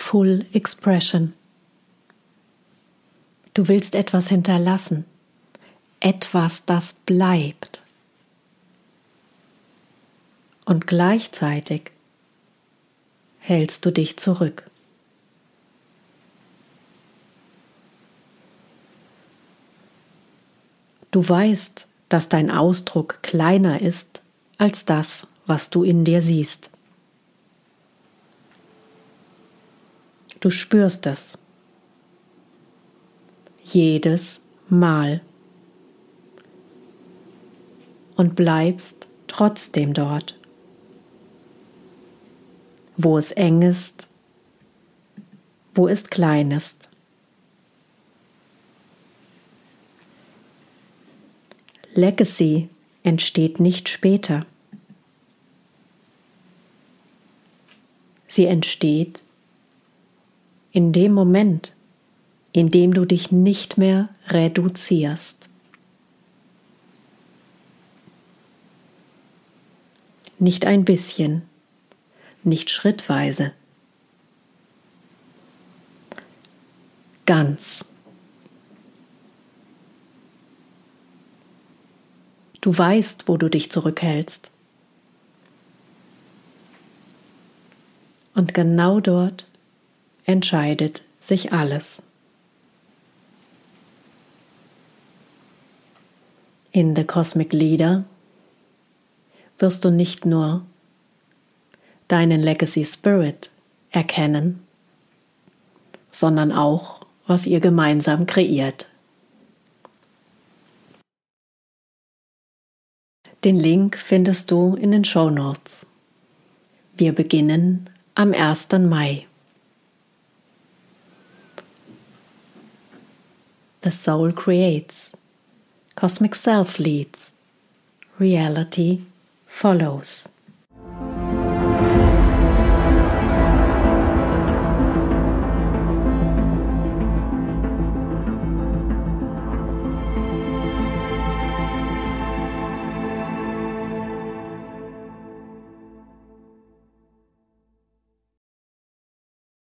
Full Expression. Du willst etwas hinterlassen, etwas, das bleibt. Und gleichzeitig hältst du dich zurück. Du weißt, dass dein Ausdruck kleiner ist als das, was du in dir siehst. Du spürst es. Jedes Mal. Und bleibst trotzdem dort, wo es eng ist, wo es klein ist. Legacy entsteht nicht später. Sie entsteht in dem Moment, in dem du dich nicht mehr reduzierst. Nicht ein bisschen, nicht schrittweise. Ganz. Du weißt, wo du dich zurückhältst. Und genau dort entscheidet sich alles. In The Cosmic Leader wirst du nicht nur deinen Legacy Spirit erkennen, sondern auch, was ihr gemeinsam kreiert. Den Link findest du in den Shownotes. Wir beginnen am 1. Mai. The Soul creates, Cosmic Self leads, Reality follows.